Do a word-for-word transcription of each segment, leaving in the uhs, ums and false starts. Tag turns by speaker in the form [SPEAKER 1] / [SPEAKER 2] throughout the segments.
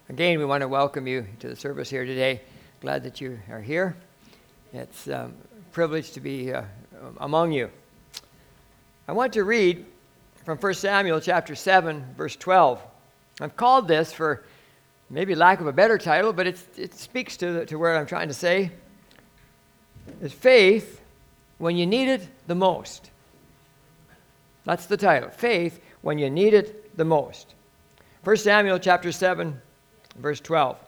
[SPEAKER 1] Again, we want to welcome you to the service here today. Glad that you are here. It's um, a privilege to be uh, among you. I want to read from First Samuel chapter seven, verse twelve. I've called this, for maybe lack of a better title, but it's, it speaks to, the, to where I'm trying to say. It's faith when you need it the most. That's the title. Faith when you need it the most. First Samuel chapter seven, verse twelve.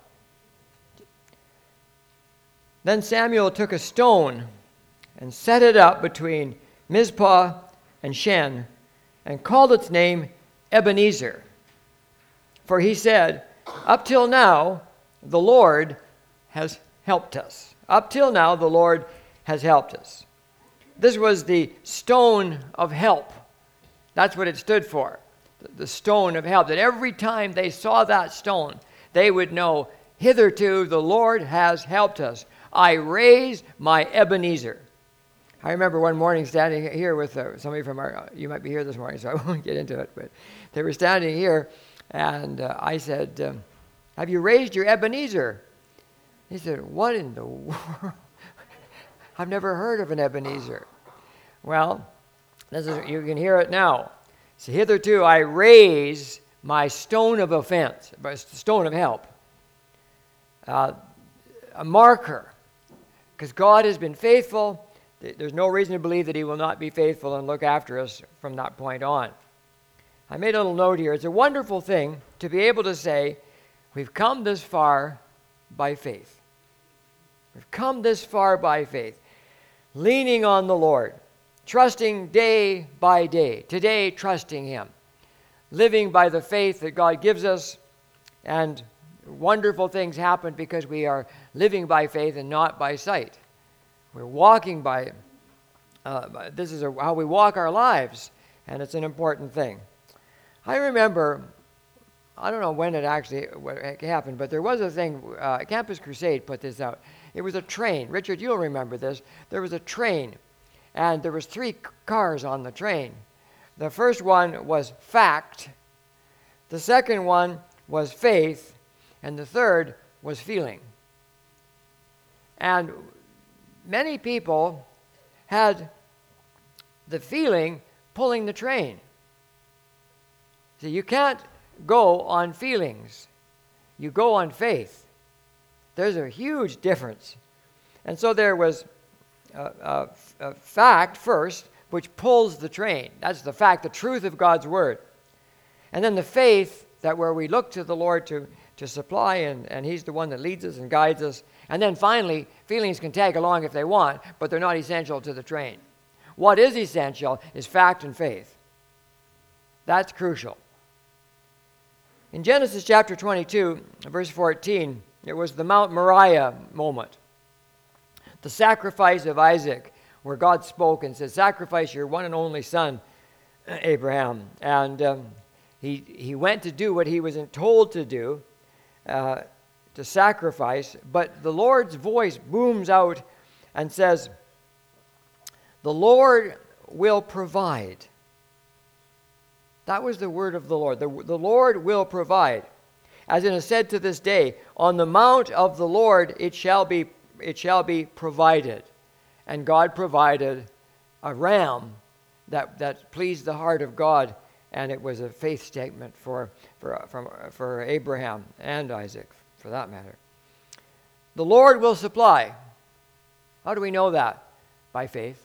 [SPEAKER 1] Then Samuel took a stone and set it up between Mizpah and Shen and called its name Ebenezer. For he said, up till now, the Lord has helped us. Up till now, the Lord has helped us. This was the stone of help. That's what it stood for. The stone of help. That every time they saw that stone, they would know, hitherto the Lord has helped us. I raise my Ebenezer. I remember one morning standing here with uh, somebody from our, you might be here this morning, so I won't get into it, but they were standing here, and uh, I said, um, have you raised your Ebenezer? He said, what in the world? I've never heard of an Ebenezer. Well, this is, you can hear it now. So hitherto I raise my stone of offense, my stone of help, uh, a marker, because God has been faithful. There's no reason to believe that he will not be faithful and look after us from that point on. I made a little note here. It's a wonderful thing to be able to say, we've come this far by faith. We've come this far by faith, leaning on the Lord, trusting day by day, today trusting him, living by the faith that God gives us, and wonderful things happen because we are living by faith and not by sight. We're walking by, uh, this is a, how we walk our lives, and it's an important thing. I remember, I don't know when it actually what happened, but there was a thing, uh, Campus Crusade put this out. It was a train. Richard, you'll remember this. There was a train, and there was three cars on the train. The first one was fact, the second one was faith, and the third was feeling. And many people had the feeling pulling the train. See, you can't go on feelings. You go on faith. There's a huge difference. And so there was a, a, a fact first, which pulls the train. That's the fact, the truth of God's word. And then the faith, that where we look to the Lord to, to supply, and, and he's the one that leads us and guides us. And then finally, feelings can tag along if they want, but they're not essential to the train. What is essential is fact and faith. That's crucial. In Genesis chapter twenty-two, verse fourteen, it was the Mount Moriah moment. The sacrifice of Isaac, where God spoke and said, sacrifice your one and only son, Abraham. And um, he, he went to do what he was told to do, uh, to sacrifice, but the Lord's voice booms out and says, the Lord will provide. That was the word of the Lord. The, the Lord will provide. As it is said to this day, on the mount of the Lord it shall be, it shall be provided. And God provided a ram that, that pleased the heart of God, and it was a faith statement for, for, from, for Abraham and Isaac, for that matter. The Lord will supply. How do we know that? By faith.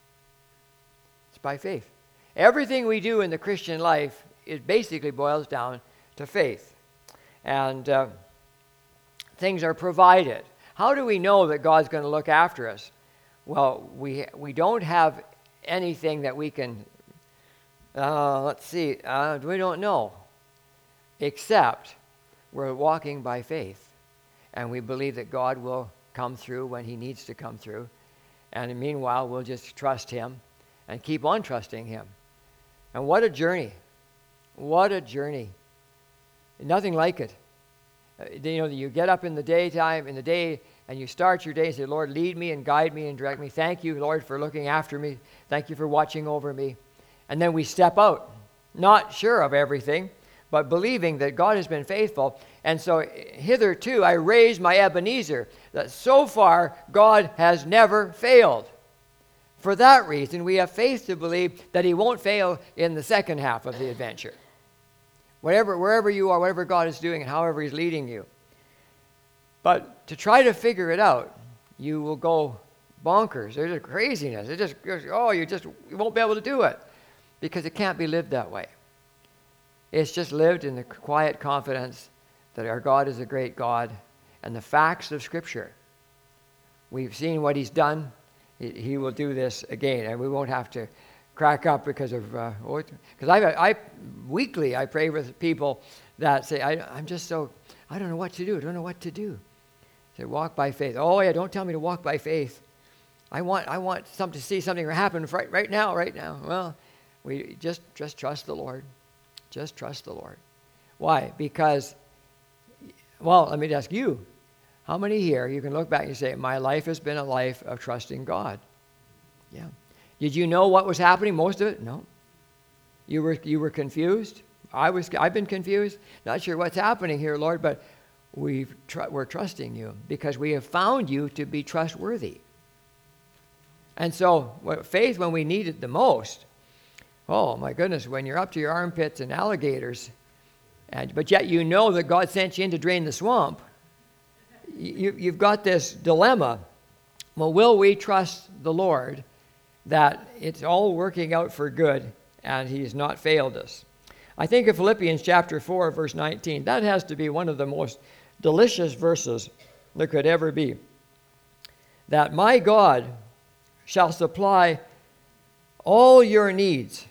[SPEAKER 1] It's by faith. Everything we do in the Christian life, it basically boils down to faith. And uh, things are provided. How do we know that God's going to look after us? Well, we we don't have anything that we can, uh, let's see, uh, we don't know, except we're walking by faith. And we believe that God will come through when he needs to come through. And meanwhile, we'll just trust him and keep on trusting him. And what a journey. What a journey. Nothing like it. Uh, you know, you get up in the daytime, in the day, and you start your day and say, Lord, lead me and guide me and direct me. Thank you, Lord, for looking after me. Thank you for watching over me. And then we step out, not sure of everything, but believing that God has been faithful. And so hitherto I raised my Ebenezer, that so far God has never failed. For that reason, we have faith to believe that he won't fail in the second half of the adventure. Whatever, wherever you are, whatever God is doing and however he's leading you. But to try to figure it out, you will go bonkers. There's a craziness. It just goes, oh, you just you won't be able to do it because it can't be lived that way. It's just lived in the quiet confidence that our God is a great God and the facts of Scripture. We've seen what he's done. He, he will do this again, and we won't have to crack up because of because uh, I, I weekly I pray with people that say I, I'm just so I don't know what to do. I don't know what to do. Say walk by faith. Oh yeah, don't tell me to walk by faith. I want I want some to see something happen right right now, right now. Well, we just just trust the Lord. Just trust the Lord. Why? Because, well, let me ask you, how many here you can look back and you say, my life has been a life of trusting God? Yeah. Did you know what was happening? Most of it? No. You were you were confused? I was. I've been confused. Not sure what's happening here, Lord, but we've tr- we're trusting you because we have found you to be trustworthy. And so, faith when we need it the most. Oh my goodness! When you're up to your armpits in alligators, and but yet you know that God sent you in to drain the swamp. You, you've got this dilemma. Well, will we trust the Lord that it's all working out for good and he's not failed us? I think of Philippians chapter four, verse nineteen. That has to be one of the most delicious verses there could ever be. That my God shall supply all your needs.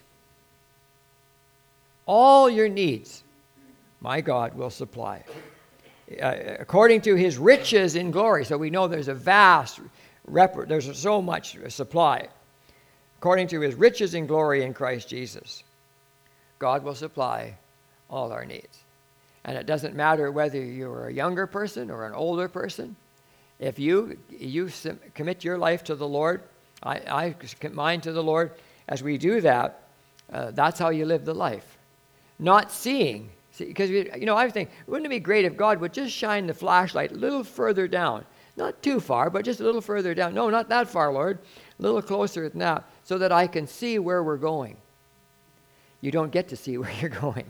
[SPEAKER 1] All your needs, my God will supply. Uh, according to his riches in glory. So we know there's a vast, rep- there's so much supply. According to his riches in glory in Christ Jesus, God will supply all our needs. And it doesn't matter whether you're a younger person or an older person. If you you commit your life to the Lord, I, I commit mine to the Lord. As we do that, uh, that's how you live the life. Not seeing. Because, you know, I think, wouldn't it be great if God would just shine the flashlight a little further down? Not too far, but just a little further down. No, not that far, Lord. A little closer than that, so that I can see where we're going. You don't get to see where you're going.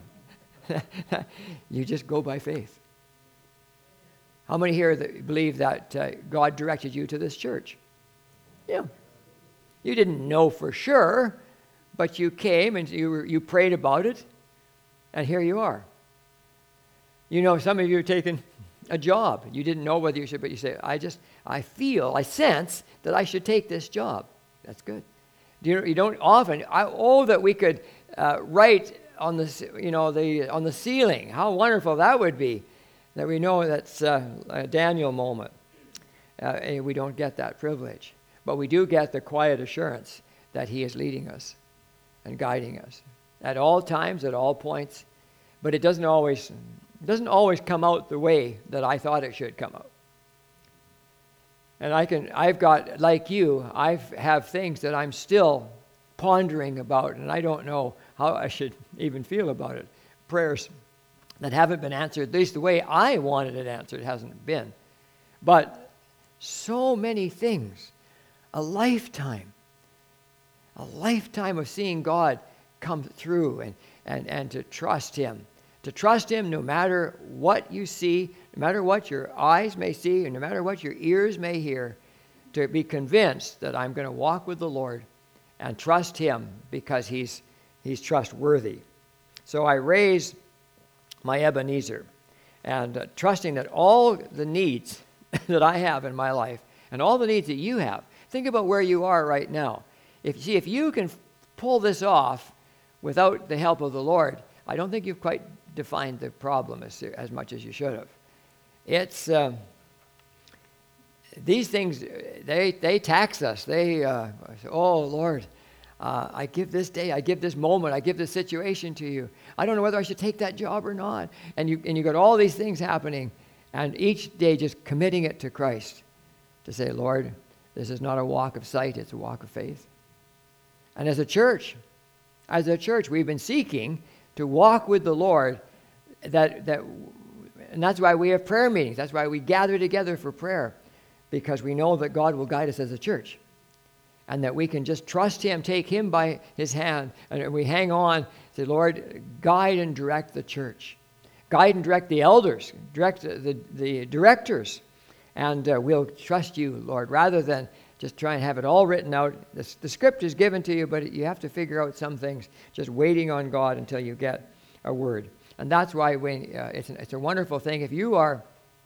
[SPEAKER 1] You just go by faith. How many here that believe that uh, God directed you to this church? Yeah. You didn't know for sure, but you came and you were, you prayed about it, and here you are. You know, some of you are taking a job. You didn't know whether you should, but you say, I just, I feel, I sense that I should take this job. That's good. You, you don't often, I, oh, that we could uh, write on the, you know, the on the ceiling. How wonderful that would be, that we know that's uh, a Daniel moment. Uh, and we don't get that privilege. But we do get the quiet assurance that he is leading us and guiding us at all times, at all points. But it doesn't always, it doesn't always come out the way that I thought it should come out. And I can, I've got, like you, I have things that I'm still pondering about, and I don't know how I should even feel about it. Prayers that haven't been answered, at least the way I wanted it answered, hasn't been. But so many things, a lifetime, a lifetime of seeing God come through and, and, and to trust him. To trust him no matter what you see, no matter what your eyes may see, and no matter what your ears may hear, to be convinced that I'm going to walk with the Lord and trust him because he's, he's trustworthy. So I raise my Ebenezer and uh, trusting that all the needs that I have in my life and all the needs that you have, think about where you are right now. If see if you can pull this off without the help of the Lord, I don't think you've quite defined the problem as, as much as you should have. It's uh, these things, they they tax us. They uh, say, oh Lord, uh, I give this day, I give this moment, I give this situation to you. I don't know whether I should take that job or not. And you and you got all these things happening, and each day just committing it to Christ, to say, Lord, this is not a walk of sight; it's a walk of faith. And as a church, as a church, we've been seeking to walk with the Lord that that, and that's why we have prayer meetings. That's why we gather together for prayer, because we know that God will guide us as a church, and that we can just trust Him, take Him by His hand, and we hang on. Say, Lord, guide and direct the church, guide and direct the elders, direct the the directors, and uh, we'll trust You, Lord, rather than just try and have it all written out. The, the script is given to you, but you have to figure out some things, just waiting on God until you get a word. And that's why when, uh, it's, an, it's a wonderful thing. If you are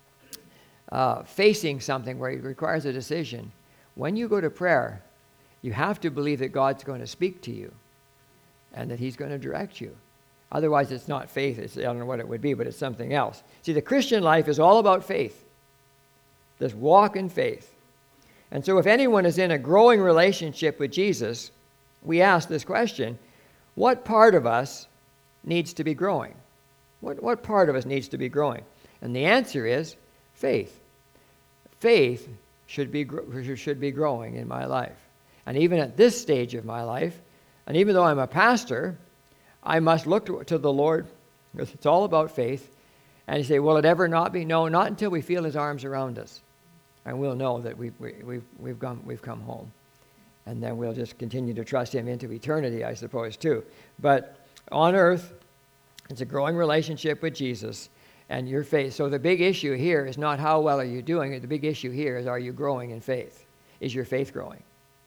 [SPEAKER 1] uh, facing something where it requires a decision, when you go to prayer, you have to believe that God's going to speak to you and that He's going to direct you. Otherwise, it's not faith. It's, I don't know what it would be, but it's something else. See, the Christian life is all about faith. This walk in faith. And so if anyone is in a growing relationship with Jesus, we ask this question: what part of us needs to be growing? What, what part of us needs to be growing? And the answer is faith. Faith should be, should be growing in my life. And even at this stage of my life, and even though I'm a pastor, I must look to, to the Lord, because it's all about faith. And you say, will it ever not be? No, not until we feel His arms around us. And we'll know that we've, we, we've, we've, come, we've come home. And then we'll just continue to trust Him into eternity, I suppose, too. But on earth, it's a growing relationship with Jesus and your faith. So the big issue here is not how well are you doing. The big issue here is, are you growing in faith? Is your faith growing?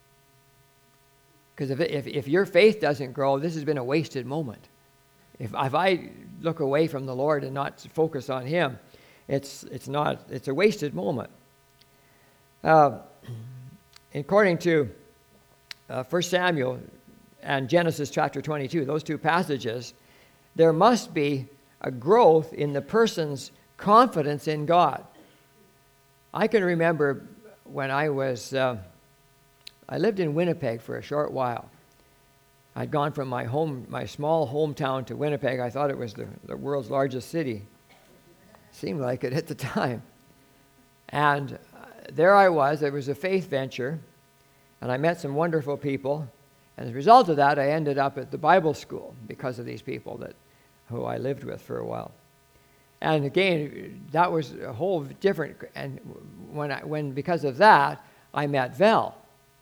[SPEAKER 1] Because if, if, if your faith doesn't grow, this has been a wasted moment. If, if I look away from the Lord and not focus on Him, it's, it's, not, it's a wasted moment. Uh, according to uh, First Samuel and Genesis chapter twenty-two, those two passages, there must be a growth in the person's confidence in God. I can remember when I was, uh, I lived in Winnipeg for a short while. I'd gone from my home, my small hometown to Winnipeg. I thought it was the, the world's largest city. Seemed like it at the time. And there I was. It was a faith venture, and I met some wonderful people. And as a result of that, I ended up at the Bible school because of these people that who I lived with for a while. And again, that was a whole different. And when I, when because of that, I met Val.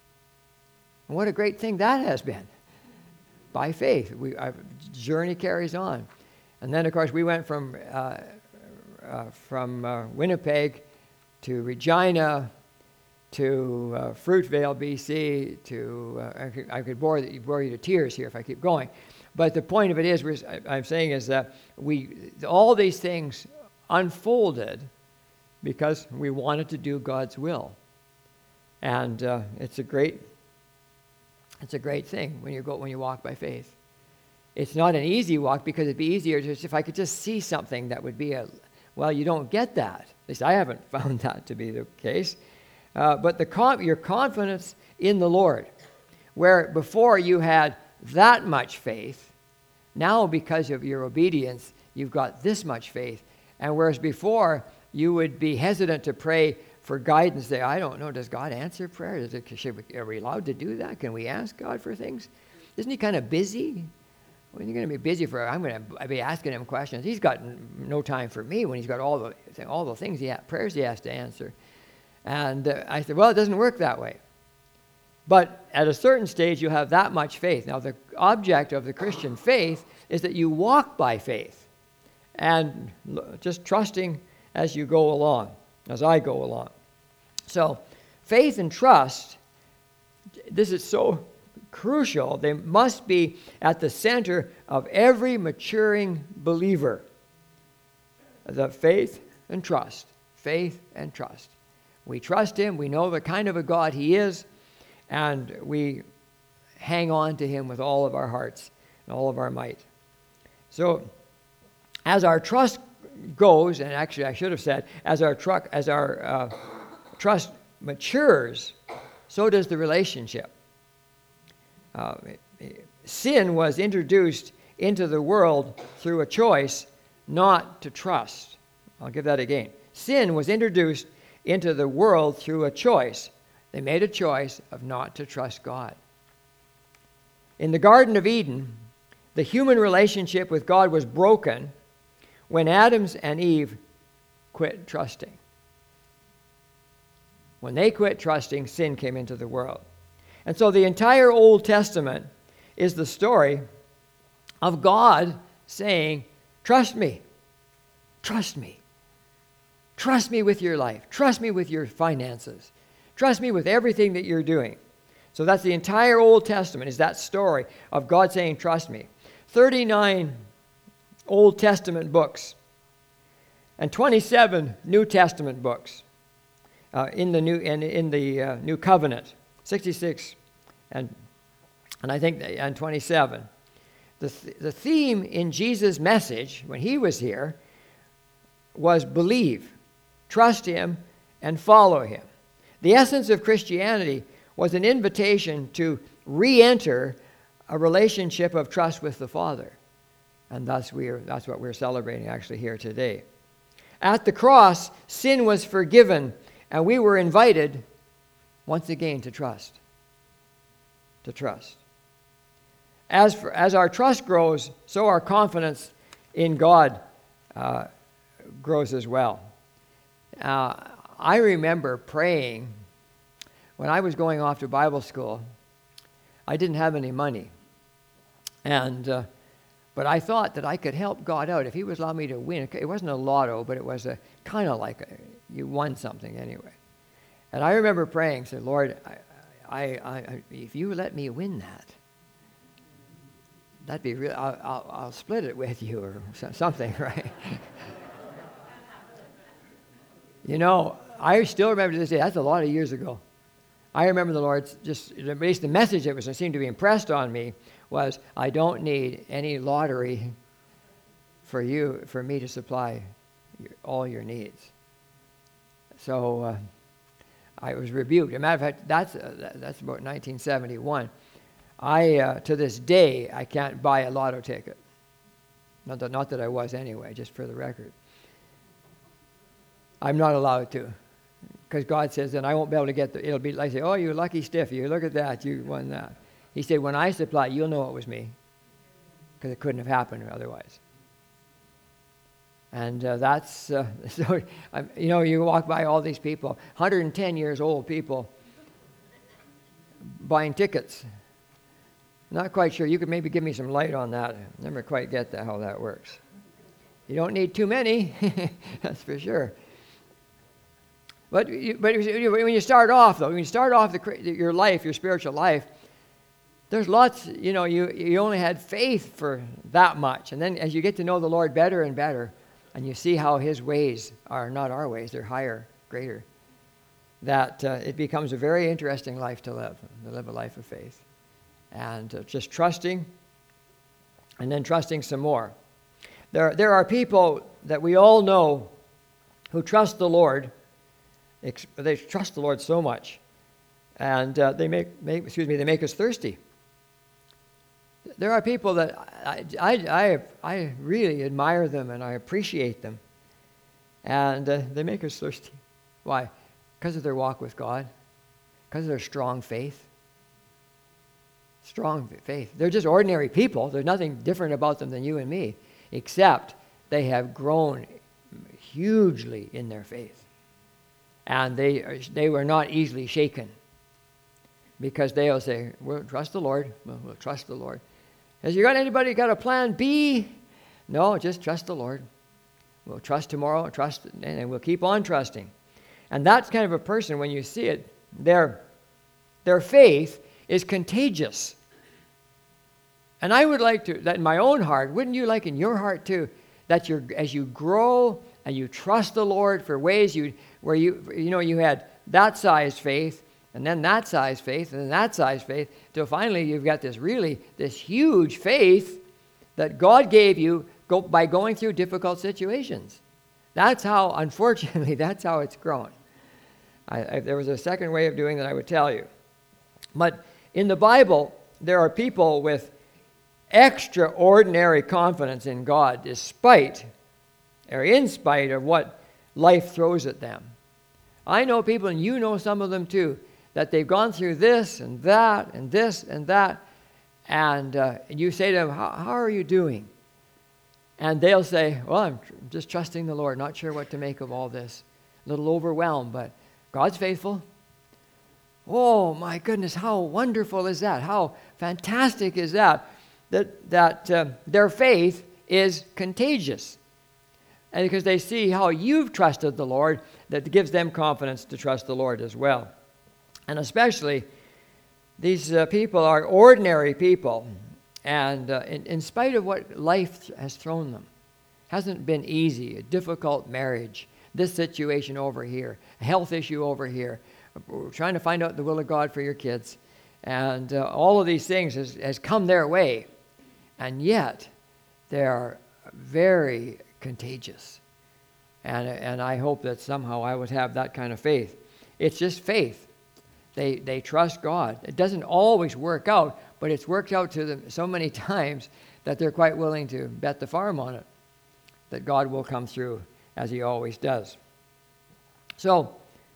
[SPEAKER 1] And what a great thing that has been. By faith, we our journey carries on. And then, of course, we went from uh, uh, from uh, Winnipeg to Regina, to uh, Fruitvale, B C, to, uh, I could, I could bore, the, bore you to tears here if I keep going. But the point of it is, we're, I'm saying is that we, all these things unfolded because we wanted to do God's will. And uh, it's a great, it's a great thing when you go, when you walk by faith. It's not an easy walk, because it'd be easier just if I could just see something that would be a, well, you don't get that. At least I haven't found that to be the case. Uh, but the con- your confidence in the Lord, where before you had that much faith, now because of your obedience, you've got this much faith. And whereas before you would be hesitant to pray for guidance, say, I don't know, does God answer prayer? Is it, should we, are we allowed to do that? Can we ask God for things? Isn't He kind of busy? When you're going to be busy for, I'm going to be asking Him questions. He's got no time for me when He's got all the all the things he ha- prayers He has to answer. And uh, I said, well, it doesn't work that way. But at a certain stage, you have that much faith. Now, the object of the Christian faith is that you walk by faith and just trusting as you go along, as I go along. So faith and trust, this is so crucial. They must be at the center of every maturing believer. The faith and trust. Faith and trust. We trust Him. We know the kind of a God He is. And we hang on to Him with all of our hearts and all of our might. So as our trust goes, and actually I should have said, as our, truck, as our uh, trust matures, so does the relationship. Uh, sin was introduced into the world through a choice not to trust. I'll give that again. Sin was introduced into the world through a choice. They made a choice of not to trust God. In the Garden of Eden, the human relationship with God was broken when Adam and Eve quit trusting. When they quit trusting, sin came into the world. And so the entire Old Testament is the story of God saying, trust me, trust me. Trust me with your life. Trust me with your finances. Trust me with everything that you're doing. So that's the entire Old Testament, is that story of God saying, trust me. thirty-nine Old Testament books and twenty-seven New Testament books uh, in the new in, in the uh, New Covenant, sixty-six and and I think and twenty-seven. The th- the theme in Jesus' message when he was here was believe, trust him, and follow him. The essence of Christianity was an invitation to re-enter a relationship of trust with the Father. And thus we are, that's what we're celebrating actually here today. At the cross, sin was forgiven, and we were invited once again to trust. To trust. As, for, as our trust grows, so our confidence in God uh, grows as well. Uh, I remember praying when I was going off to Bible school. I didn't have any money, and uh, but I thought that I could help God out if He would allow me to win. It wasn't a lotto, but it was a kind of like a, you won something anyway. And I remember praying, said, Lord, I, I, I, if you let me win that, that'd be real. I'll, I'll, I'll split it with you or something, right? You know, I still remember to this day. That's a lot of years ago. I remember the Lord just, at least the message that was seemed to be impressed on me was, I don't need any lottery for you, for me to supply your, all your needs. So uh, I was rebuked. As a matter of fact, that's uh, that's about nineteen seventy-one. I uh, to this day I can't buy a lotto ticket. Not that not that I was anyway, just for the record. I'm not allowed to, because God says, then I won't be able to get the, it'll be like, say, oh, you lucky stiff, you look at that, you won that. He said, when I supply, you'll know it was me, because it couldn't have happened otherwise. And uh, that's, uh, so, um, you know, you walk by all these people, one hundred ten years old people, buying tickets. Not quite sure. You could maybe give me some light on that. Never quite get that, how that works. You don't need too many, that's for sure. But but when you start off, though, when you start off the, your life, your spiritual life, there's lots, you know, you, you only had faith for that much. And then as you get to know the Lord better and better, and you see how His ways are not our ways, they're higher, greater, that uh, it becomes a very interesting life to live, to live a life of faith. And uh, just trusting, and then trusting some more. There, there are people that we all know who trust the Lord. They trust the Lord so much, and uh, they make, make excuse me they make us thirsty. There are people that I, I, I, I really admire them and I appreciate them, and uh, they make us thirsty. Why? Because of their walk with God, because of their strong faith. Strong faith. They're just ordinary people. There's nothing different about them than you and me, except they have grown hugely in their faith. And they they were not easily shaken, because they'll say, we'll trust the Lord. We'll, we'll trust the Lord. Has you got anybody got a plan B? No, just trust the Lord. We'll trust tomorrow, trust, and we'll keep on trusting. And that's kind of a person, when you see it, their, their faith is contagious. And I would like to, that in my own heart, wouldn't you like in your heart too, that you're, as you grow and you trust the Lord for ways you, where you, you know, you had that size faith, and then that size faith, and then that size faith, till finally you've got this really, this huge faith that God gave you go, by going through difficult situations. That's how, unfortunately, that's how it's grown. I, if there was a second way of doing that, I would tell you. But in the Bible, there are people with extraordinary confidence in God, despite or in spite of what life throws at them. I know people, and you know some of them too, that they've gone through this and that and this and that, and uh, you say to them, how, how are you doing? And they'll say, well, I'm tr- just trusting the Lord, not sure what to make of all this. A little overwhelmed, but God's faithful. Oh, my goodness, how wonderful is that? How fantastic is that? That, that uh, their faith is contagious. And because they see how you've trusted the Lord, that gives them confidence to trust the Lord as well. And especially, these uh, people are ordinary people. And uh, in, in spite of what life has thrown them, hasn't been easy, a difficult marriage, this situation over here, a health issue over here, trying to find out the will of God for your kids. And uh, all of these things has, has come their way. And yet, they are very contagious. And, and I hope that somehow I would have that kind of faith. It's just faith. They, they trust God. It doesn't always work out, but it's worked out to them so many times that they're quite willing to bet the farm on it, that God will come through as he always does. So,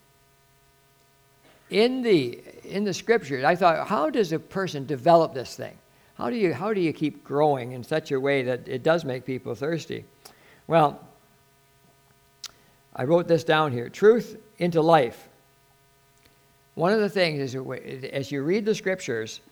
[SPEAKER 1] in the in the scriptures, I thought, how does a person develop this thing? How do you how do you keep growing in such a way that it does make people thirsty? Well, I wrote this down here. Truth into life. One of the things is, as you read the scriptures,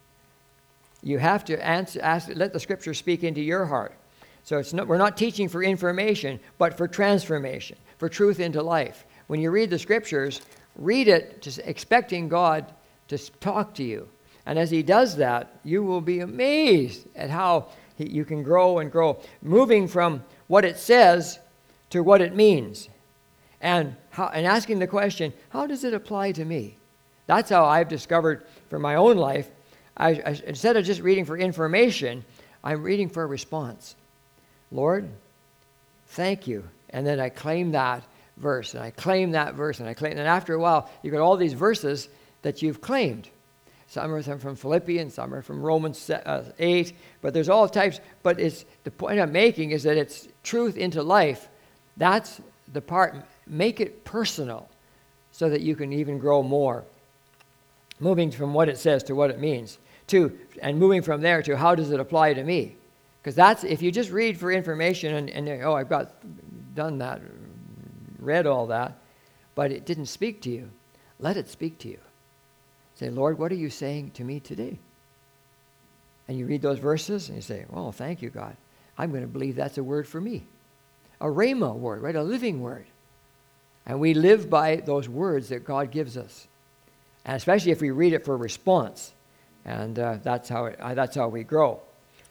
[SPEAKER 1] you have to answer, ask, let the scripture speak into your heart. So it's not, we're not teaching for information, but for transformation, for truth into life. When you read the scriptures, read it just expecting God to talk to you. And as he does that, you will be amazed at how he, you can grow and grow, moving from what it says to what it means. And, how, and asking the question, how does it apply to me? That's how I've discovered for my own life, I, I, instead of just reading for information, I'm reading for a response. Lord, thank you. And then I claim that verse, and I claim that verse, and I claim, and after a while, you got all these verses that you've claimed. Some are from Philippians, some are from Romans eight, but there's all types. But it's the point I'm making is that it's truth into life. That's the part. Make it personal so that you can even grow more. Moving from what it says to what it means, to and moving from there to how does it apply to me? Because that's, if you just read for information and, and oh, I've got done that, read all that, but it didn't speak to you, let it speak to you. Say, Lord, what are you saying to me today? And you read those verses and you say, oh, thank you, God. I'm going to believe that's a word for me. A rhema word, right? A living word. And we live by those words that God gives us. And especially if we read it for response. And uh, that's how it, uh, that's how we grow.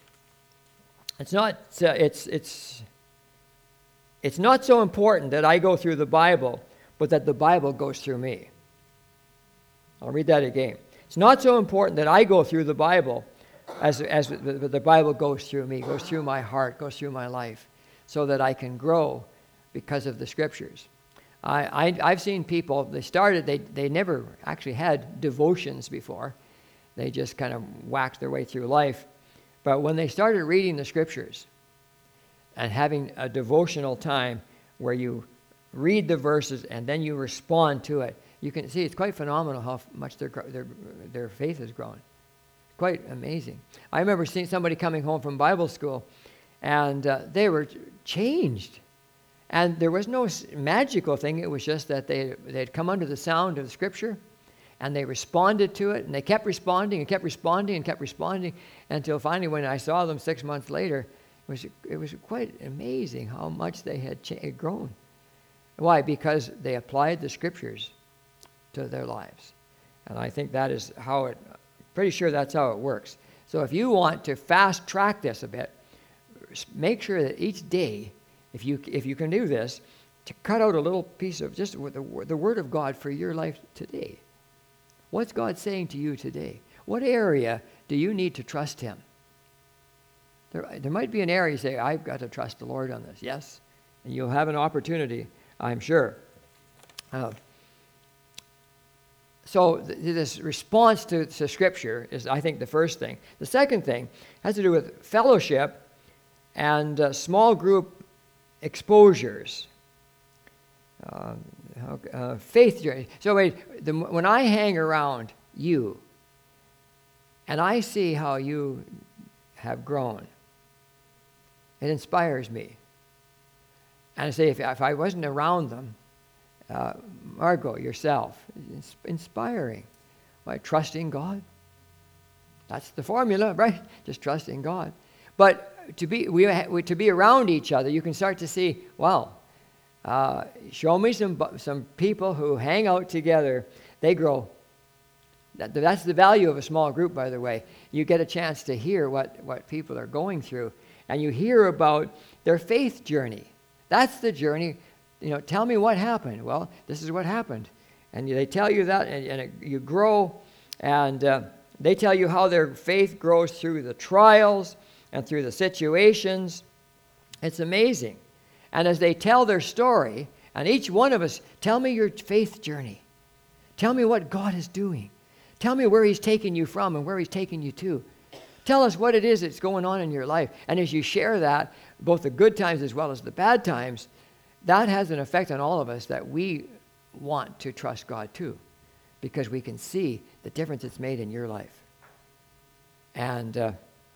[SPEAKER 1] It's not uh, it's it's it's not so important that I go through the Bible, but that the Bible goes through me. I'll read that again. It's not so important that I go through the Bible as as the, the Bible goes through me, goes through my heart, goes through my life, so that I can grow because of the scriptures. I, I, I've seen people, they started, they, they never actually had devotions before. They just kind of whacked their way through life. But when they started reading the scriptures and having a devotional time where you read the verses and then you respond to it, you can see it's quite phenomenal how much their, their, their faith has grown. Quite amazing. I remember seeing somebody coming home from Bible school and uh, they were changed. And there was no magical thing. It was just that they they had come under the sound of the Scripture, and they responded to it, and they kept responding and kept responding and kept responding until finally, when I saw them six months later, it was it was quite amazing how much they had, cha- had grown. Why? Because they applied the Scriptures to their lives, and I think that is how it. Pretty sure that's how it works. So if you want to fast track this a bit, make sure that each day, If you if you can do this, to cut out a little piece of just the, the Word of God for your life today. What's God saying to you today? What area do you need to trust Him? There, there might be an area you say, I've got to trust the Lord on this. Yes, and you'll have an opportunity, I'm sure. Uh, so th- this response to, to Scripture is, I think, the first thing. The second thing has to do with fellowship and uh, small group exposures, uh, uh, faith journey. So wait, the, when I hang around you and I see how you have grown, It inspires me. And I say, if, if I wasn't around them, uh, Margot, yourself, it's inspiring. By trusting God. That's the formula, right? Just trusting God. But to be we, we to be around each other, you can start to see, wow, uh, show me some some people who hang out together. They grow. That, that's the value of a small group, by the way. You get a chance to hear what, what people are going through. And you hear about their faith journey. That's the journey. You know, tell me what happened. Well, this is what happened. And they tell you that, and, and it, you grow. And uh, they tell you how their faith grows through the trials and through the situations. It's amazing. And as they tell their story, and each one of us, tell me your faith journey. Tell me what God is doing. Tell me where he's taking you from and where he's taking you to. Tell us what it is that's going on in your life. And as you share that, both the good times as well as the bad times, that has an effect on all of us that we want to trust God too, because we can see the difference it's made in your life. And uh,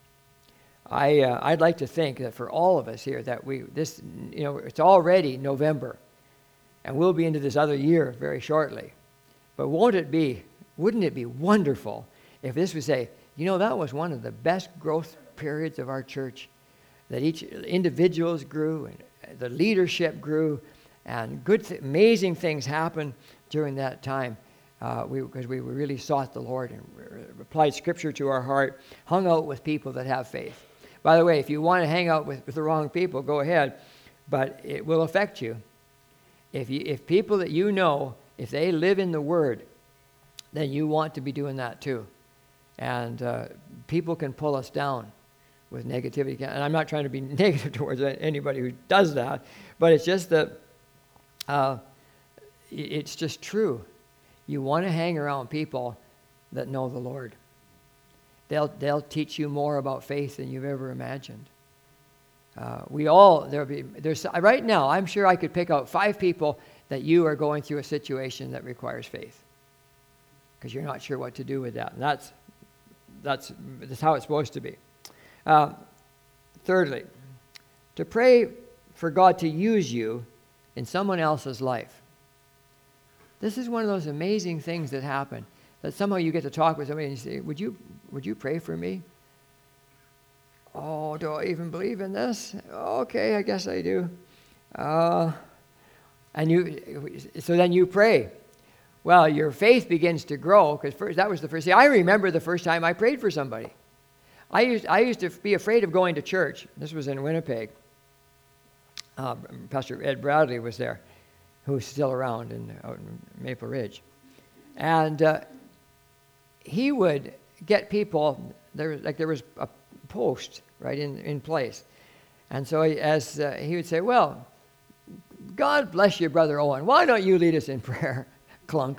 [SPEAKER 1] I, uh, I'd like to think that for all of us here that we, this, you know, it's already November, and we'll be into this other year very shortly. But won't it be, wouldn't it be wonderful if this would say, you know, that was one of the best growth periods of our church, that each individuals grew and the leadership grew, and good, th- amazing things happened during that time. Uh, we, because we really sought the Lord and re- applied Scripture to our heart, hung out with people that have faith. By the way, if you want to hang out with, with the wrong people, go ahead, but it will affect you. If you, if people that you know, if they live in the Word, then you want to be doing that too. And uh, people can pull us down with negativity. And I'm not trying to be negative towards anybody who does that, but it's just that uh, it's just true. You want to hang around people that know the Lord. They'll they'll teach you more about faith than you've ever imagined. Uh, we all there'll be there's right now. I'm sure I could pick out five people that you are going through a situation that requires faith, because you're not sure what to do with that. And that's that's that's how it's supposed to be. Uh, thirdly, to pray for God to use you in someone else's life. This is one of those amazing things that happen, that somehow you get to talk with somebody and you say, would you would you pray for me? Oh, do I even believe in this? Okay, I guess I do. Uh, and you, so then you pray. Well, your faith begins to grow, because first that was the first thing. I remember the first time I prayed for somebody. I used I used to be afraid of going to church. This was in Winnipeg. Uh, Pastor Ed Bradley was there, who's still around in, out in Maple Ridge. And uh, he would get people, there like there was a post right in, in place. And so he, as uh, he would say, well, God bless you, Brother Owen. Why don't you lead us in prayer? Clunk.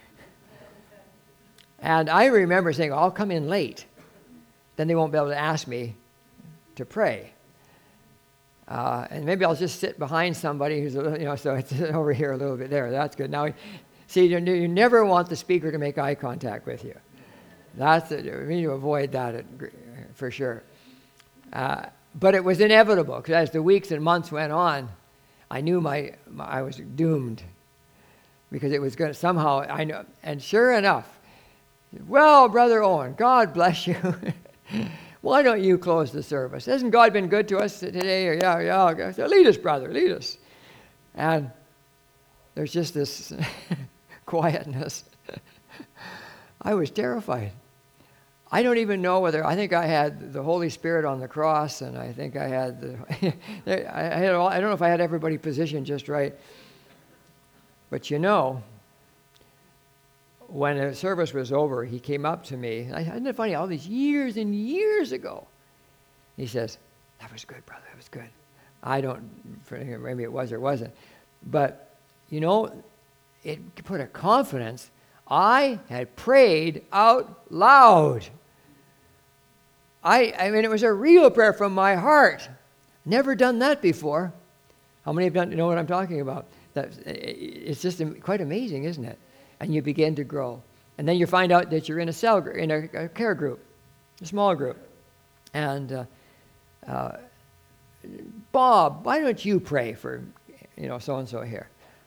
[SPEAKER 1] And I remember saying, I'll come in late. Then they won't be able to ask me to pray. Uh, and maybe I'll just sit behind somebody who's, a little, you know, so it's over here a little bit there. That's good. Now, see, you, you never want the speaker to make eye contact with you. That's a, we need to avoid that at, for sure. Uh, but it was inevitable, because as the weeks and months went on, I knew my, my I was doomed, because it was going to somehow, I know, and sure enough, well, Brother Owen, God bless you. Why don't you close the service? Hasn't God been good to us today? Or, yeah, yeah. So lead us, brother, lead us. And there's just this quietness. I was terrified. I don't even know whether, I think I had the Holy Spirit on the cross, and I think I had the, I had all, I don't know if I had everybody positioned just right. But you know, when the service was over, he came up to me. I, isn't it funny, all these years and years ago, he says, that was good, brother, that was good. I don't, maybe it was or wasn't. But, you know, it put a confidence. I had prayed out loud. I, I mean, it was a real prayer from my heart. Never done that before. How many have done, you know what I'm talking about? That, it's just quite amazing, isn't it? And you begin to grow. And then you find out that you're in a cell, in a, a care group, a small group. And uh, uh, Bob, why don't you pray for, you know, so-and-so here?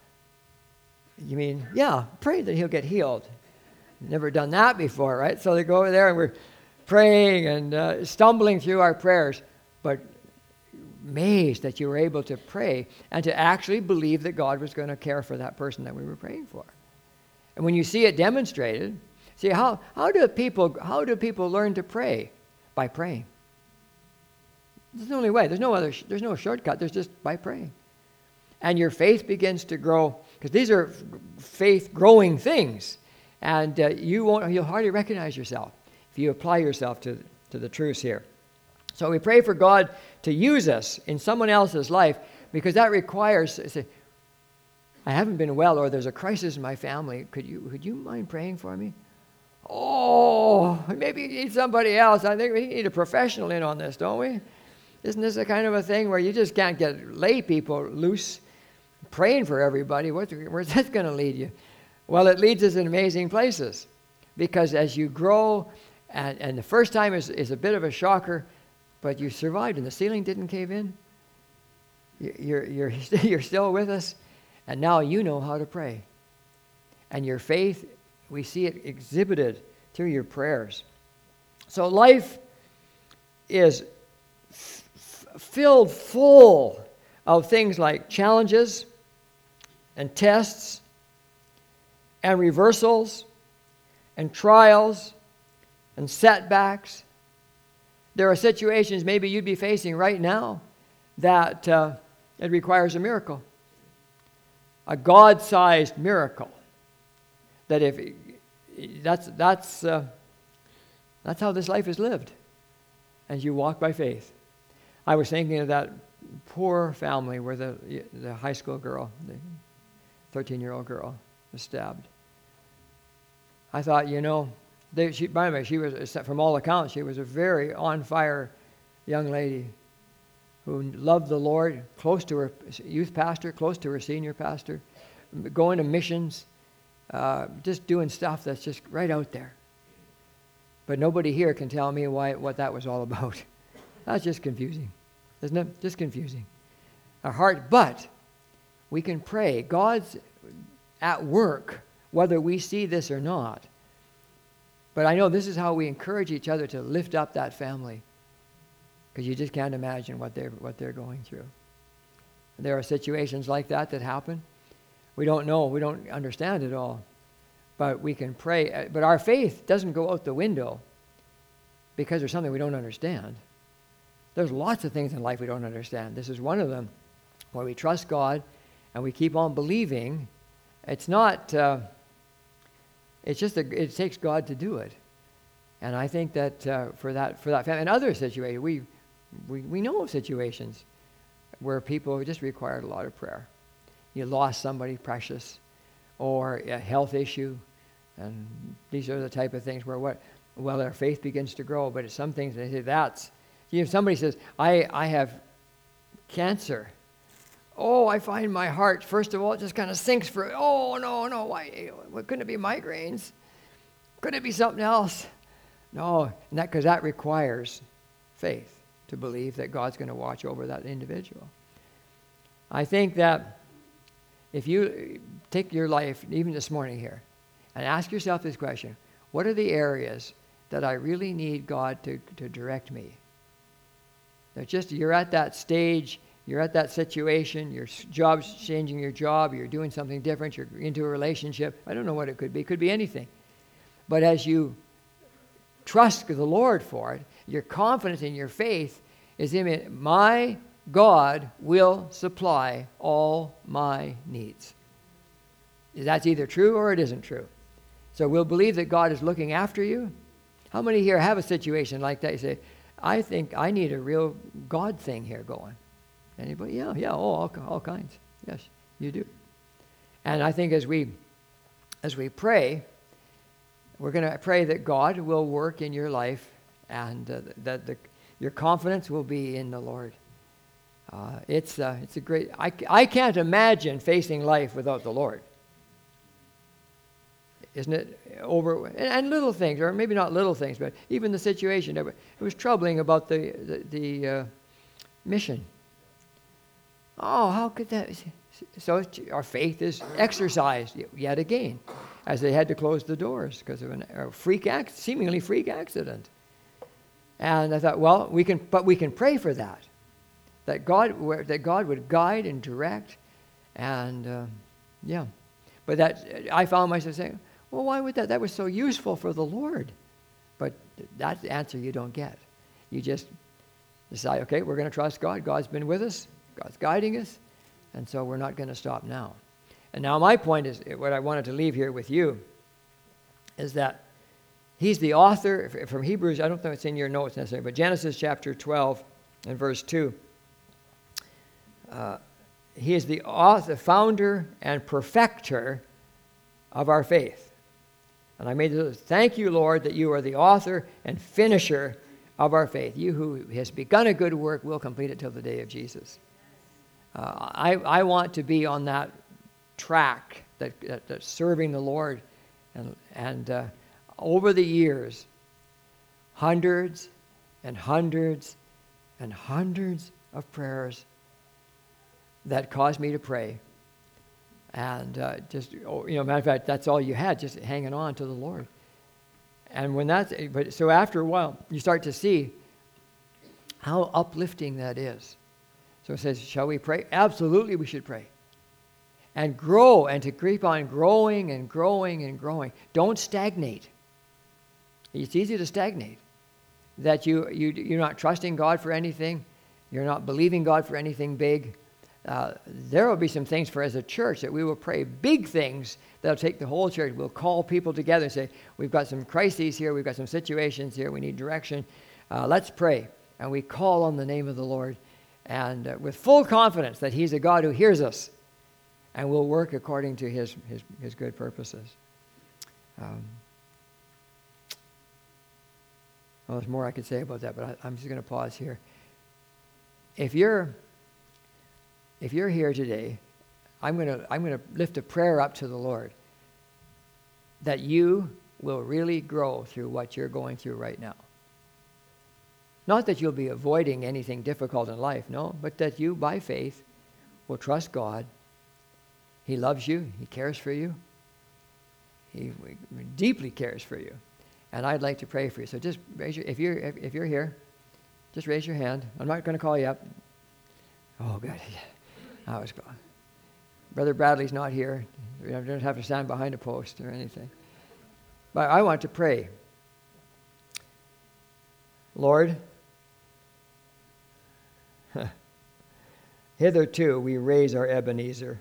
[SPEAKER 1] You mean, yeah, pray that he'll get healed. Never done that before, right? So they go over there and we're praying and uh, stumbling through our prayers, but amazed that you were able to pray and to actually believe that God was going to care for that person that we were praying for. And when you see it demonstrated, see, how, how do people how do people learn to pray? By praying. There's the only way. There's no other. There's no shortcut. There's just by praying. And your faith begins to grow, because these are faith growing things. And uh, you won't, you'll hardly recognize yourself if you apply yourself to, to the truths here. So we pray for God to use us in someone else's life, because that requires, say, I haven't been well, or there's a crisis in my family. Could you, could you mind praying for me? Oh, maybe you need somebody else. I think we need a professional in on this, don't we? Isn't this a kind of a thing where you just can't get lay people loose praying for everybody? What's, where's that going to lead you? Well, it leads us in amazing places, because as you grow, and, and the first time is, is a bit of a shocker, but you survived and the ceiling didn't cave in. You're, you're, you're still with us, and now you know how to pray. And your faith, we see it exhibited through your prayers. So life is f- filled full of things like challenges and tests and reversals and trials and setbacks. There are situations maybe you'd be facing right now that uh, it requires a miracle, a God-sized miracle. That if that's that's uh, that's how this life is lived, as you walk by faith. I was thinking of that poor family where the the high school girl, the thirteen-year-old girl, was stabbed. I thought, you know, they, she, by the way, she was, from all accounts, she was a very on-fire young lady who loved the Lord, close to her youth pastor, close to her senior pastor, going to missions, uh, just doing stuff that's just right out there. But nobody here can tell me why what that was all about. That's just confusing, isn't it? Just confusing. Our heart, but we can pray. God's at work, whether we see this or not. But I know this is how we encourage each other to lift up that family, because you just can't imagine what they're, what they're going through. There are situations like that that happen. We don't know. We don't understand it all. But we can pray. But our faith doesn't go out the window because there's something we don't understand. There's lots of things in life we don't understand. This is one of them, where we trust God and we keep on believing. It's not, uh, it's just, a, it takes God to do it. And I think that uh, for that for that family and other situations, we, we, we know of situations where people just required a lot of prayer. You lost somebody precious, or a health issue, and these are the type of things where what, well, their faith begins to grow. But it's some things they say that's, you know, if somebody says, I, I have cancer. Oh, I find my heart, first of all, it just kind of sinks for, oh, no, no, why, what, couldn't it be migraines? Couldn't it be something else? No, and that, because that requires faith to believe that God's going to watch over that individual. I think that if you take your life, even this morning here, and ask yourself this question, what are the areas that I really need God to, to direct me? That just, you're at that stage, you're at that situation, your job's changing your job, you're doing something different, you're into a relationship. I don't know what it could be. It could be anything. But as you trust the Lord for it, your confidence in your faith is in it. My God will supply all my needs. That's either true or it isn't true. So we'll believe that God is looking after you. How many here have a situation like that? You say, I think I need a real God thing here going. Anybody? Yeah, yeah, oh, all, all kinds. Yes, you do. And I think as we as we pray, we're going to pray that God will work in your life, and uh, that the, your confidence will be in the Lord. Uh, it's uh, it's a great. I I can't imagine facing life without the Lord. Isn't it over? And, and little things, or maybe not little things, but even the situation. It was troubling about the the, the uh, mission Oh, how could that? So our faith is exercised yet again as they had to close the doors because of an, a freak act, seemingly freak accident. And I thought, well, we can, but we can pray for that, that God, that God would guide and direct, and uh, yeah. But that I found myself saying, well, why would that? That was so useful for the Lord. But that's the answer you don't get. You just decide, okay, we're going to trust God. God's been with us. God's guiding us. And so we're not going to stop now. And now my point is, what I wanted to leave here with you is that he's the author from Hebrews. I don't know if it's in your notes necessarily, but Genesis chapter twelve and verse two. Uh, he is the author, founder and perfecter of our faith. And I made this, thank you, Lord, that you are the author and finisher of our faith. You who has begun a good work will complete it till the day of Jesus. Uh, I, I want to be on that track, that, that, that serving the Lord. And, and uh, over the years, hundreds and hundreds and hundreds of prayers that caused me to pray. And uh, just, you know, matter of fact, that's all you had, just hanging on to the Lord. And when that's, but so after a while, you start to see how uplifting that is. So it says, shall we pray? Absolutely, we should pray. And grow, and to keep on growing and growing and growing. Don't stagnate. It's easy to stagnate. That you, you, you're not trusting God for anything. You're not believing God for anything big. Uh, there will be some things for as a church that we will pray big things that'll take the whole church. We'll call people together and say, we've got some crises here, we've got some situations here, we need direction. Uh, let's pray. And we call on the name of the Lord, and uh, with full confidence that he's a God who hears us and will work according to his, his, his good purposes. Um, well, there's more I could say about that, but I, I'm just going to pause here. If you're If you're here today, I'm going to I'm going to lift a prayer up to the Lord that you will really grow through what you're going through right now. Not that you'll be avoiding anything difficult in life, no, but that you, by faith, will trust God. He loves you. He cares for you. He deeply cares for you. And I'd like to pray for you. So just raise your, if you're if you're here, just raise your hand. I'm not going to call you up. Oh, good. I was gone. Brother Bradley's not here. You don't have to stand behind a post or anything. But I want to pray. Lord, hitherto we raise our Ebenezer.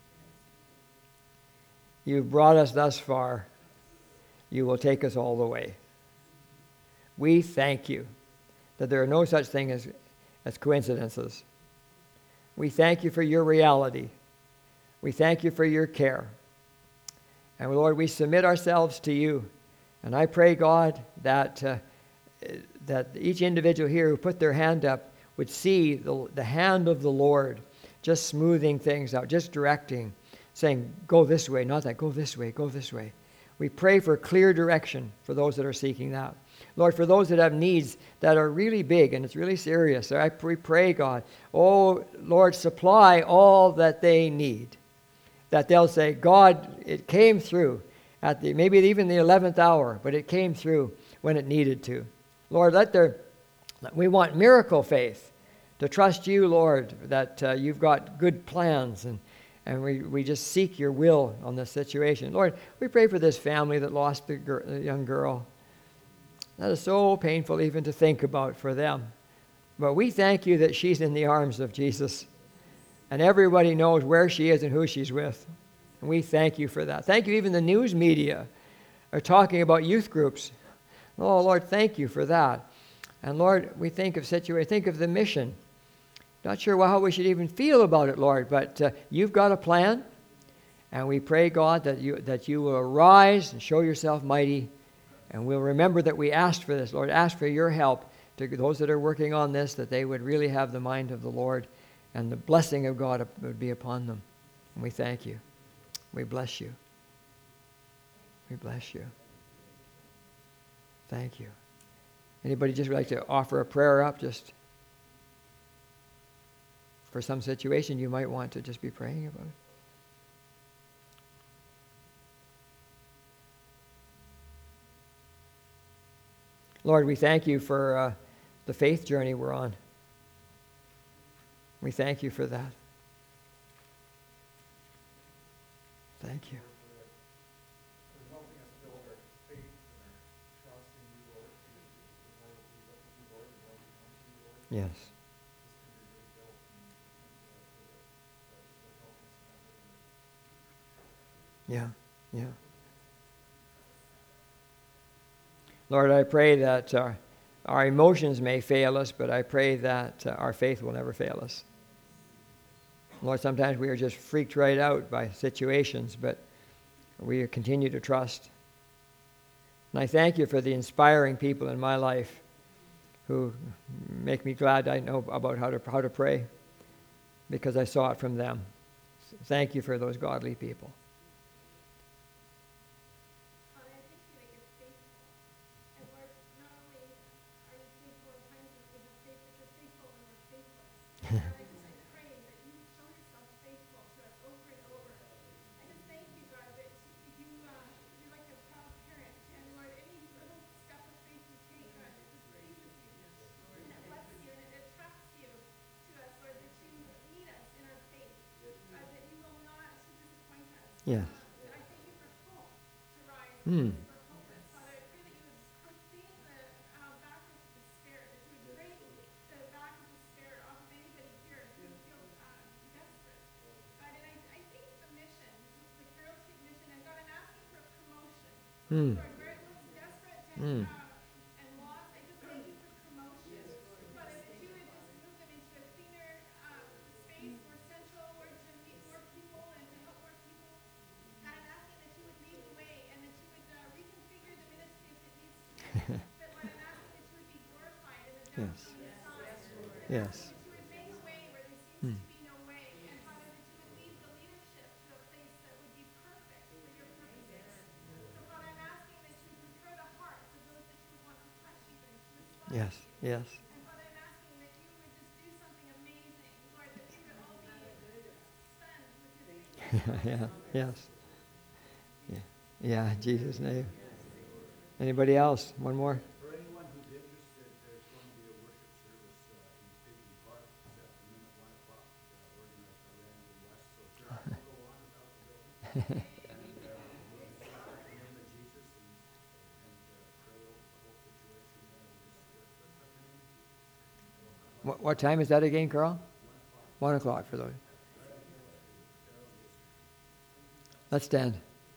[SPEAKER 1] You've brought us thus far. You will take us all the way. We thank you that there are no such thing as, as coincidences. We thank you for your reality. We thank you for your care. And Lord, we submit ourselves to you. And I pray, God, that uh, that each individual here who put their hand up would see the, the hand of the Lord just smoothing things out, just directing, saying, go this way, not that, go this way, go this way. We pray for clear direction for those that are seeking that. Lord, for those that have needs that are really big and it's really serious, I we pray, God, oh, Lord, supply all that they need. That they'll say, God, it came through at the maybe even the eleventh hour, but it came through when it needed to. Lord, let there, we want miracle faith to trust you, Lord, that uh, you've got good plans, and And we, we just seek your will on this situation. Lord, we pray for this family that lost the, gir- the young girl. That is so painful even to think about for them. But we thank you that she's in the arms of Jesus. And everybody knows where she is and who she's with. And we thank you for that. Thank you, even the news media are talking about youth groups. Oh, Lord, thank you for that. And Lord, we think of situation, think of the mission. Not sure how we should even feel about it, Lord, but uh, you've got a plan, and we pray, God, that you that you will arise and show yourself mighty, and we'll remember that we asked for this, Lord. Ask for your help to those that are working on this, that they would really have the mind of the Lord, and the blessing of God would be upon them. And we thank you. We bless you. We bless you. Thank you. Anybody just would like to offer a prayer up, just for some situation you might want to just be praying about. Lord, we thank you for uh, the faith journey we're on. We thank you for that. Thank you. Yes. Yeah, yeah. Lord, I pray that uh, our emotions may fail us, but I pray that uh, our faith will never fail us. Lord, sometimes we are just freaked right out by situations, but we continue to trust. And I thank you for the inspiring people in my life who make me glad I know about how to how to pray, because I saw it from them. Thank you for those godly people.
[SPEAKER 2] Father, I thank you that you're faithful. And Lord, not only are you faithful in times when we have faith, but you're faithful when we're faithless. Lord, I just I pray that you show yourself faithful to us over and over. I just thank you, God, that you, uh, you're like a proud parent. And Lord, any little step of faith you take, God, it just pleases you. And it blesses you and it attracts you to us, Lord, that you meet us in our faith. God, that you will not disappoint us.
[SPEAKER 1] Yes.
[SPEAKER 2] Uh, I thank you for hope to rise.
[SPEAKER 1] Hmm.
[SPEAKER 2] For hopeless. Father, I pray that you would proclaim the uh, back of despair, that you would break the back of despair off of anybody here who feels uh, desperate. God, and I, I think the mission, the Girl Street mission, and God, I'm asking for a promotion.
[SPEAKER 1] Hmm.
[SPEAKER 2] Lord, where it looks desperate and,
[SPEAKER 1] Hmm.
[SPEAKER 2] uh, and lost, I just thank you for promotion. Father, that you would just move them into a cleaner uh, space, more central, Lord, to meet more people and to help more people. God, I'm asking that you would lead the way and that you would uh, reconfigure the ministry if it needs to be. That, Lord, I'm asking that you would be glorified in the depths
[SPEAKER 1] Yes.
[SPEAKER 2] on the side. I'm
[SPEAKER 1] Yes.
[SPEAKER 2] asking that you would make a way where there seems
[SPEAKER 1] Hmm.
[SPEAKER 2] to be no way. And, Father, that you would lead the leadership to a place that would be perfect for your purposes. So, Father, I'm asking that you would prepare the hearts of those that you would want to touch even to respond
[SPEAKER 1] Yes.
[SPEAKER 2] to you.
[SPEAKER 1] Yes.
[SPEAKER 2] And, Father, I'm asking that you would just do something amazing. Lord, that we would all be stunned with your faithfulness.
[SPEAKER 1] Yeah. Yes. Yeah. Yeah. In Jesus' name. Anybody else? One more.
[SPEAKER 3] For anyone who's interested, there's going to be a worship service uh, in Piggy Park this afternoon at one o'clock, uh, organized by Randy West. So church will go on without the building. And uh, we'll just lift up the name of Jesus and, and uh, pray over the whole situation. And we'll just uh, lift up the name of Jesus.
[SPEAKER 1] What, what time is that again, Carl? One o'clock for those. Let's stand.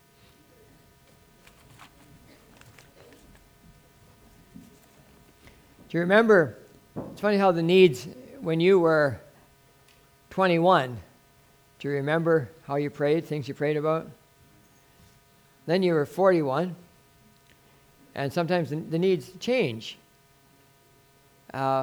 [SPEAKER 1] Do you remember? It's funny how the needs, when you were twenty-one, do you remember how you prayed, things you prayed about? Then you were forty-one, and sometimes the, the needs change. Uh,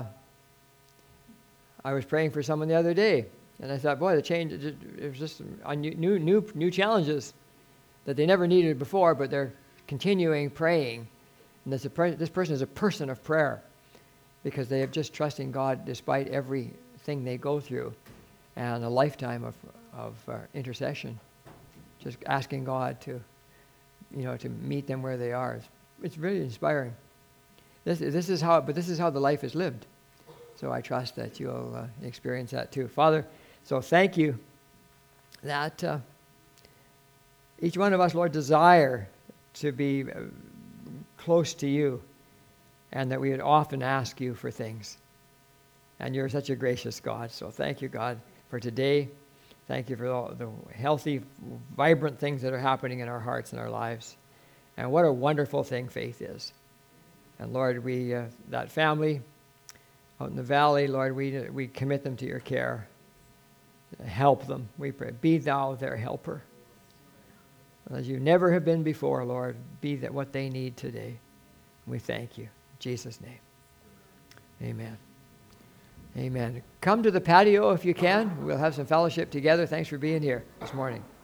[SPEAKER 1] I was praying for someone the other day, and I thought, boy, the change, it was just a new, new, new, new challenges that they never needed before, but they're continuing praying. And this, this person is a person of prayer because they have just trusting God despite everything they go through and a lifetime of, of uh, intercession, just asking God to, you know, to meet them where they are. It's, it's really inspiring. This, this is how, but this is how the life is lived. So I trust that you'll uh, experience that too. Father, so thank you that uh, each one of us, Lord, desire to be uh, close to you and that we would often ask you for things. And you're such a gracious God. So thank you, God, for today. Thank you for all the healthy, vibrant things that are happening in our hearts and our lives. And what a wonderful thing faith is. And Lord, we, uh, that family out in the valley, Lord, we, we commit them to your care. Help them, we pray. Be thou their helper. As you never have been before, Lord, be that what they need today. We thank you. In Jesus' name. Amen. Amen. Come to the patio if you can. We'll have some fellowship together. Thanks for being here this morning.